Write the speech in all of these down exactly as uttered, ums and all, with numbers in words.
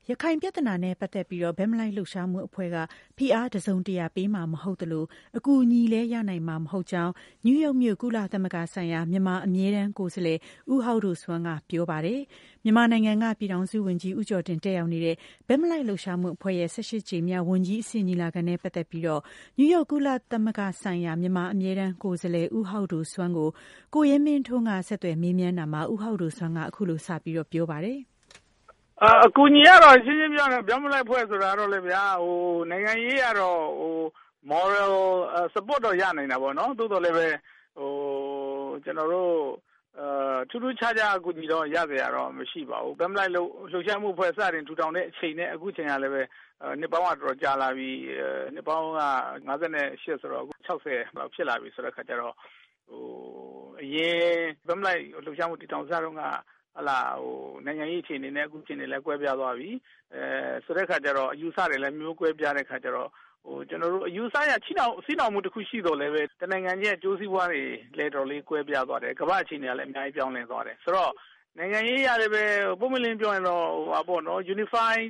ရခိုင်ပြဿနာနဲ့ပတ်သက်ပြီးဘက်မလိုက်လှုပ်ရှားမှုအဖွဲ့ကဖိအားတစုံတရာပေးမှာမဟုတ်သလိုအကူအညီလည်းရနိုင်မှာမဟုတ်ကြောင်းနယူးယောက်မြို့ကုလသမဂ္ဂဆိုင်ရာမြန်မာအမြဲတမ်းကိုယ်စားလှယ်ဦးဟောက်ဒိုဆွမ်းကပြောပါတယ်။မြန်မာနိုင်ငံကပြည်ထောင်စုဝန်ကြီးဦးကျော်တင်တက်ရောက်နေတဲ့ဘက်မလိုက်လှုပ်ရှားမှုအဖွဲ့ရဲ့၁၈ကြိမ်မြောက်ဝန်ကြီးအဆင့်ညီလာခံနဲ့ပတ်သက်ပြီးနယူးယောက်ကုလသမဂ္ဂဆိုင်ရာမြန်မာအမြဲတမ်းကိုယ်စားလှယ်ဦးဟောက်ဒိုဆွမ်းကိုကိုရဲမင်းထွန်းကဆက်သွယ်မေးမြန်းတာမှာဦးဟောက်ဒိုဆွမ်းကအခုလိုစပြီးတော့ပြောပါတယ်။အကူညီကတော့ရှင်းရှင်းပြောရင်ပြောင်းမလိုက်ဖွဲ့ဆိုတာတော့လေဗျာဟိုနိုင်ငံရေးကတော့ဟို moral support တော့ရနိုင်တာပေါ့နော်သို့တော်လည်းပဲဟိုကျွန်တော်တို့အဲထူးထူးခြားခြားအကူညီတော့ရကြရတော့မရှိပါဘူးပြောင်းမလိုက်လို့လှုပ်ရှားမှုဖွဲ့စတင်ထူထောင်တဲ့အချိန်နဲ့အခုချိန်ကလည်းပဲနှစ်ပေါင်းကတော့ကြာလာပြီနှစ်ပေါင်းက၅၈ဆိုတော့၆၀လောက်ဖြစ်လာပြီဆိုတဲ့ခါကျတော့ဟိုအရင်ပြောင်းမလိုက်လှုပ်ရှားမှုတည်ထောင်စားတော့ကဟလာဟိုနိုင်ငံရေးအခြေအနေနဲ့အခုအခြေအနေလည်းကွဲပြားသွားပြီအဲဆိုတဲ့ခါကျတော့အယူဆတွေလည်းမျိုးကွဲပြားတဲ့ခါကျတော့ဟိုကျွန်တော်တို့အယူဆရချိနှောင်စီးနှောင်မှုတစ်ခုရှိတော့လည်းပဲတနိုင်ငံချင်းအကျိုးစီးပွားတွေလည်းတော်လေးကွဲပြားသွားတယ်ကမ္ဘာအခြေအနေကလည်းအများကြီးပြောင်းလဲသွားတယ်ဆိုတော့နိုင်ငံရေးရလည်းပဲပုံမလင်းပြောရင်တော့ဟိုပါပေါ့နော် unified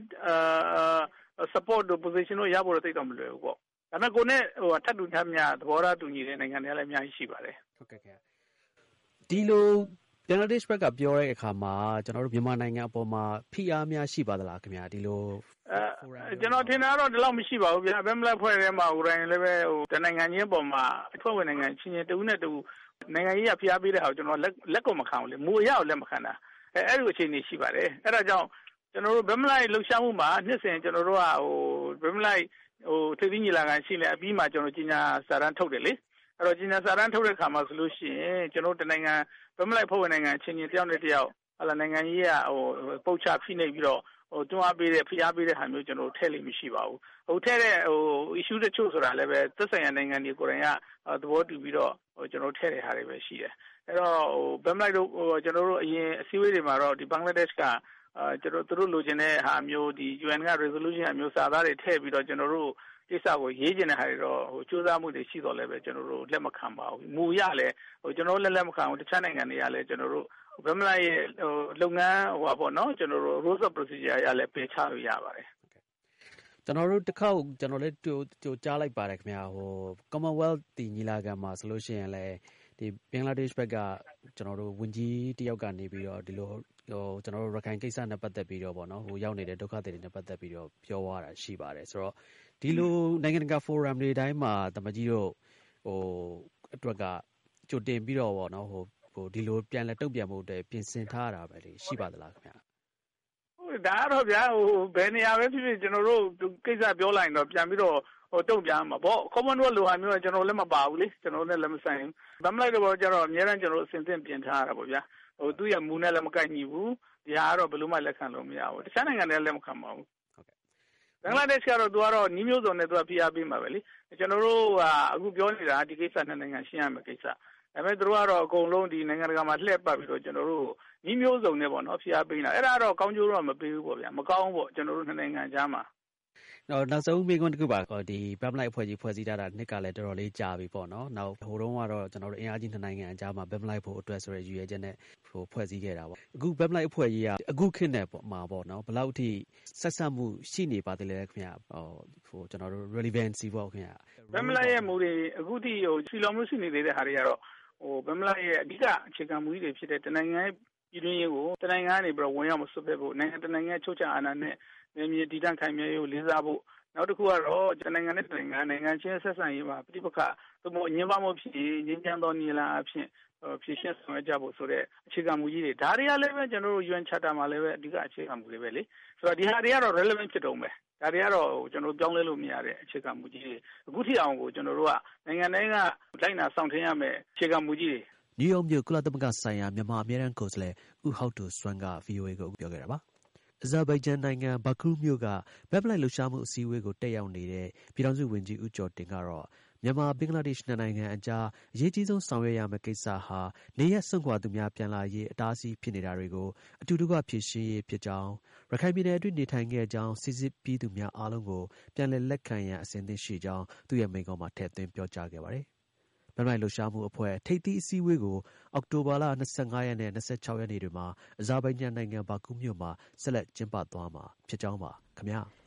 uh support position ကိုရဖို့တော့သိတော့မလွယ်ဘူးပေါ့ဒါပေမဲ့ကိုနဲ့ဟိုထပ်တူထပ်မြသဘောထားတူညီတဲ့နိုင်ငံတွေလည်းအများကြီးရှိပါတယ်ဟုတ်ကဲ့ခင်ဗျဒီလိုဘင်္ဂလားဒေ့ရှ်ဘက်ကပြောတဲ့အခါမှာကျွန်တော်တို့မြန်မာနိုင်ငံအပေါ်မှာဖိအားများရှိပါသလားခင်ဗျာဒီလိုအဲကျွန်တော်ထင်တာတော့ဒီလောက်မရှိပါဘူးဗျာဘယ်မလဲဖွဲ့ထဲမှာဟိုတိုင်းလည်းပဲဟိုတနိုင်ငံချင်းပေါ်မှာအဖွဲ့ဝင်နိုင်ငံချင်းချင်းတူနဲ့တူနိုင်ငံရေးရဖိအားပေးတဲ့ဟာကိုကျွန်တော်လက်လက်ကိုမခံဘူးလေမူအရကိုလက်မခံတာအဲအဲ့လိုအခြေအနေရှိပါတယ်အဲဒါကြောင့်ကျွန်တော်တို့ဘယ်မလဲလှုပ်ရှားမှုမှာနှစ်စဉ်ကျွန်တော်တို့ကဟိုဘယ်မလဲဟိုထိပ်သီးညီလာခံရှိနေအပြီးမှာကျွန်တော်ကြီးညာစာတမ်းထုတ်တယ်လေအဲ့တော့ကြီးညာစာတမ်းထုတ်တဲ့ခါမှာဆိုလို့ရှိရင်ကျွန်တော်တို့တနိုင်ငံဘယ်မလိုက်ဖွဲ့ဝင်နိုင်ငံချင်းချင်းတယောက်နဲ့တယောက်ဟလာနိုင်ငံကြီးကဟိုပုတ်ချဖိနှိပ်ပြီးတော့ဟိုတွန်းအားပေးတဲ့ဖိအားပေးတဲ့ဟာမျိုးကျွန်တော်တို့ထည့်လိမ့်မရှိပါဘူးဟိုထည့်တဲ့ဟို issue တချို့ဆိုတာလည်းပဲသက်ဆိုင်ရာနိုင်ငံတွေကိုယ်တိုင်ကသဘောတူပြီးတော့ဟိုကျွန်တော်ထည့်တဲ့ဟာတွေပဲရှိတယ်အဲ့တော့ဟိုဘယ်မလိုက်တို့ဟိုကျွန်တော်တို့အရင်အစည်းအဝေးတွေမှာတော့ဒီဘင်္ဂလားဒေ့ရှ်ကအဲကျွန်တော်တို့လိုချင်တဲ့ဟာမျိုးဒီ ယူအန် က resolution အမျိုးစာသားတွေထည့်ပြီးတော့ကျွန်တော်တို့ကိစ္စကိုရေးကျင်တဲ့ဟာတွေတော့ဟိုစူးစမ်းမှုတွေရှိတော့လည်းပဲကျွန်တော်တို့လက်မခံပါဘူးမူရလည်းဟိုကျွန်တော်လက်လက်မခံဘူးတခြားနိုင်ငံတွေကလည်းကျွန်တော်တို့ဘယ်မလိုက်ရဲ့ဟိုလုပ်ငန်းဟိုပါပေါ့နော်ကျွန်တော်တို့ rules of procedure ရလည်းပေးချလို့ရပါတယ်ကျွန်တော်တို့တစ်ခေါက်ကျွန်တော်လည်းကြိုကြားလိုက်ပါတယ်ခင်ဗျာဟို Commonwealth ဒီညီလာခံမှာဆိုလို့ရှိရင်လည်းဒီဘင်္ဂလားဒေ့ရှ်ဘက်ကကျွန်တော်တို့ဝန်ကြီးတယောက်ကနေပြီးတော့ဒီလိုဟိုကျွန်တော်တို့ရခိုင်ကိစ္စနဲ့ပတ်သက်ပြီးတော့ပေါ့နော်ဟိုရောက်နေတဲ့ဒုက္ခသည်တွေနဲ့ပတ်သက်ပြီးတော့ပြောသွားတာရှိပါတယ်ဆိုတော့ဒီလိုနိုင်ငံတကာ forum တွေတိုင်းမှာတမကြီးတို့ဟိုအတွက်ကကြိုတင်ပြီးတော့ပေါ့နော်ဟိုဟိုဒီလိုပြန်လဲတုံ့ပြန်မှုတွေပြင်ဆင်ထားတာပဲလေရှိပါသလားခင်ဗျာဟုတ်ဒါတော့ဗျာဟိုဘယ်နေရာပဲဖြစ်ဖြစ်ကျွန်တော်တို့ကိစ္စပြောလိုက်တော့ပြန်ပြီးတော့ဟိုတုံ့ပြန်မှာပေါ့ Commonwealth လိုဟာမျိုးကကျွန်တော်လည်းမပါဘူးလေကျွန်တော်လည်းလက်မဆိုင်ဘူးဗမ်းမလိုက်တော့ကျတော့အများအားကျွန်တော်အစဉ်သင့်ပြင်ထားရတာပေါ့ဗျာဟိုသူ့ရဲ့မူနဲ့လည်းမကိုက်ညီဘူးဒီဟာကတော့ဘယ်လိုမှလက်ခံလို့မရဘူးတခြားနိုင်ငံတွေလည်းလက်မခံပါဘူးဘင်္ဂလားဒေ့ရှ်ကတော့သူကတော့ညီမျိုးစုံနဲ့သူကဖိအားပေးမှာပဲလေကျွန်တော်တို့ကအခုပြောနေတာဒီကိစ္စနဲ့နိုင်ငံရှင်းရမယ်ကိစ္စဒါပေမဲ့သူတို့ကတော့အကုန်လုံးဒီနိုင်ငံတကာမှာလှည့်ပတ်ပြီးတော့ကျွန်တော်တို့ညီမျိုးစုံနဲ့ပေါ့နော်ဖိအားပေးတာအဲ့ဒါတော့ကောင်းကျိုးတော့မပေးဘူးပေါ့ဗျာမကောင်းဘူးပေါ့ကျွန်တော်တို့နိုင်ငံကြားမှာနောက်နောက်ဆုံးမိကွန်းတစ်ခုပါဒီဘက်မလိုက်အဖွဲ့ကြီးဖွဲ့စည်းထားတာနှစ်ကလည်းတော်တော်လေးကြာပြီပေါ့နော်နောက်ဟိုတုန်းကတော့ကျွန်တော်တို့အင်အားကြီးနှစ်နိုင်ငံအကြားမှာဘက်မလိုက်ဖို့အတွက်ဆိုရရည်ရွယ်ချက်နဲ့ဟိုဖွဲ့စည်းခဲ့တာပေါ့အခုဘက်မလိုက်အဖွဲ့ကြီးကအခုခေတ်နဲ့ပေါ့မှာပေါ့နော်ဘယ်လောက်အထိဆက်ဆက်မှုရှိနေပါသေးလဲခင်ဗျဟိုဟိုကျွန်တော်တို့ relevancy ပေါ့ခင်ဗျဘက်မလိုက်ရဲ့မူတွေအခုထိဟိုစီလောင်မှုရှိနေသေးတဲ့ဟာတွေကတော့ဟိုဘက်မလိုက်ရဲ့အဓိကအခြေခံမူတွေဖြစ်တဲ့တနိုင်ငံပြည်တွင်းရေးကိုတနိုင်ငံကနေပြီးတော့ဝင်ရောက်မဆွတ်ဖက်ဖို့နိုင်ငံတနိုင်ငံချုပ်ချအာဏာနဲ့မြေတည်တံ့ခိုင်မြဲရေးကိုလေးစားဖို့နောက်တစ်ခုကတော့တနိုင်ငံနဲ့တနိုင်ငံနိုင်ငံချင်းဆက်ဆံရေးမှာပြဋိပက္ခသို့မဟုတ်ညှဉ်းပန်းမှုဖြစ်ငြင်းချမ်းသောနေလာအဖြစ်ဖြည့်ရှင်းဆောင်ရွက်ကြဖို့ဆိုတဲ့အခြေခံမူကြီးတွေဒါတွေကလည်းပဲကျွန်တော်တို့ ယူအန် Charter မှာလည်းပဲအဓိကအခြေခံမူတွေပဲလေဆိုတော့ဒီဟာတွေကတော့ relevant ဖြစ်တော့မယ်ဒါတွေကတော့ကျွန်တော်တို့ပြောင်းလဲလို့မရတဲ့အခြေခံမူကြီးတွေအခုထိအောင်ကိုကျွန်တော်တို့ကနိုင်ငံတိုင်းကလိုက်နာဆောင်ထင်းရမယ်အခြေခံမူကြီးတွေနယူးယောက်မြို့ကုလသမဂ္ဂဆိုင်ရာမြန်မာအမြဲတမ်းကိုယ်စားလှယ်ဦးဟောက်ဒိုဆွမ်းက ဗွီအိုအေ ကိုပြောခဲ့တာပါအဇာဘိုင်ဂျန်နိုင်ငံဘာကူးမြို့ကဘက်မလိုက်လှုပ်ရှားမှုအစည်းအဝေးကိုတက်ရောက်နေတဲ့ပြည်ထောင်စုဝန်ကြီးဦးကျော်တင်ကတော့မြန်မာဘင်္ဂလားဒေ့ရှ်နိုင်ငံအကြားအရေးကြီးဆုံးဆောင်ရွက်ရမယ့်ကိစ္စဟာနေရပ်စွန့်ခွာသူများပြန်လာရေးအတားအဆီးဖြစ်နေတာတွေကိုအတူတကွဖြေရှင်းရေးဖြစ်ကြောင်းရခိုင်ပြည်နယ်အတွင်းနေထိုင်ခဲ့ကြောင်းစစ်စစ်ပြီးသူများအားလုံးကိုပြန်လည်လက်ခံရန်အစဉ်သင့်ရှိကြောင်းသူ့ရဲ့မိန့်ခွန်းမှာထည့်သွင်းပြောကြားခဲ့ပါတယ်ဘက်မလိုက်လှုပ်ရှားမှုအဖွဲ့ထိပ်သီးအစည်းအဝေးကိုအောက်တိုဘာလ၂၅ရက်နဲ့၂၆ရက်နေ့တွေမှာအဇာဘိုင်ဂျန်နိုင်ငံဘာကူမြို့မှာဆက်လက်ကျင်းပသွားမှာဖြစ်ကြောင်းပါခင်ဗျာ